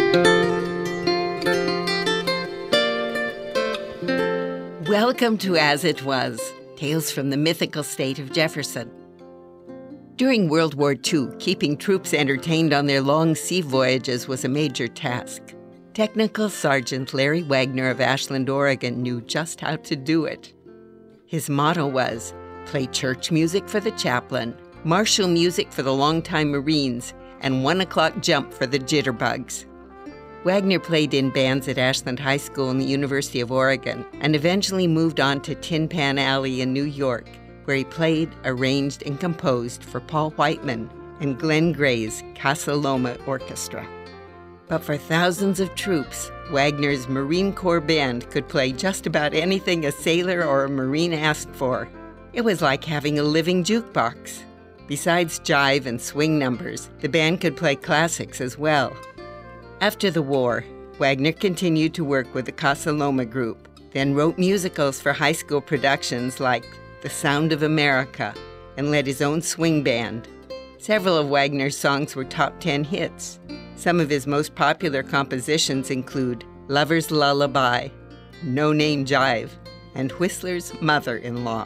Welcome to As It Was, Tales from the Mythical State of Jefferson. During World War II, keeping troops entertained on their long sea voyages was a major task. Technical Sergeant Larry Wagner of Ashland, Oregon, knew just how to do it. His motto was, play church music for the chaplain, martial music for the longtime Marines, and 1 o'clock jump for the jitterbugs. Wagner played in bands at Ashland High School and the University of Oregon, and eventually moved on to Tin Pan Alley in New York, where he played, arranged, and composed for Paul Whiteman and Glenn Gray's Casa Loma Orchestra. But for thousands of troops, Wagner's Marine Corps band could play just about anything a sailor or a Marine asked for. It was like having a living jukebox. Besides jive and swing numbers, the band could play classics as well. After the war, Wagner continued to work with the Casa Loma Group, then wrote musicals for high school productions like The Sound of America, and led his own swing band. Several of Wagner's songs were top 10 hits. Some of his most popular compositions include Lover's Lullaby, No Name Jive, and Whistler's Mother-in-Law.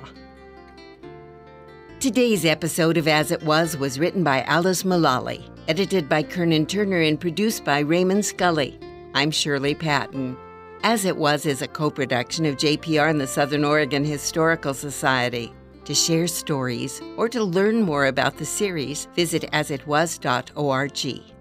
Today's episode of As It Was written by Alice Mullally, edited by Kernan Turner, and produced by Raymond Scully. I'm Shirley Patton. As It Was is a co-production of JPR and the Southern Oregon Historical Society. To share stories or to learn more about the series, visit asitwas.org.